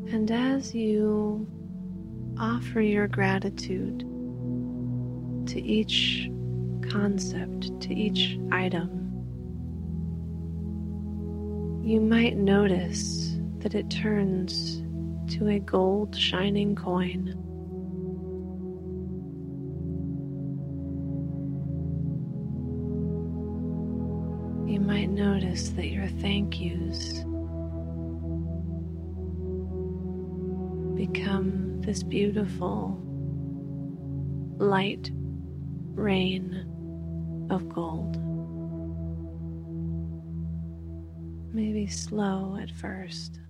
And as you offer your gratitude to each concept, to each item, you might notice that it turns to a gold shining coin. You might notice that your thank yous become this beautiful light rain of gold. Maybe slow at first,